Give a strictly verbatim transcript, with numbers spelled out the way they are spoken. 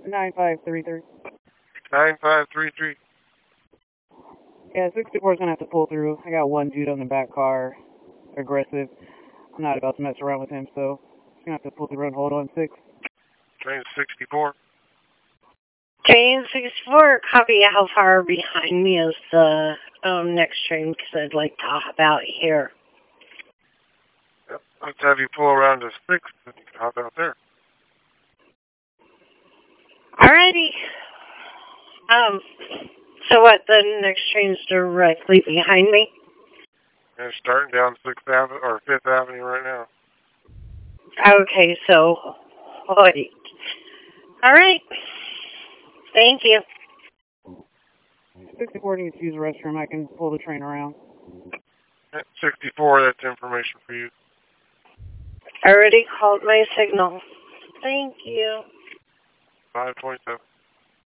nine five three three. nine five three three. Yeah, sixty-four is going to have to pull through. I got one dude on the back car, aggressive. I'm not about to mess around with him, so he's going to have to pull through and hold on six. Train sixty-four. Train sixty-four, copy. How far behind me is the um, next train? Because I'd like to hop out here. Yep. Let's have you pull around to six and you can hop out there. Alrighty. Um, so what, the next train's directly behind me? And starting down sixth Avenue, or fifth Avenue right now. Okay, so, wait. Alright. Thank you. sixty-four needs to use the restroom. I can pull the train around. At sixty-four, that's information for you. I already called my signal. Thank you. five twenty-seven.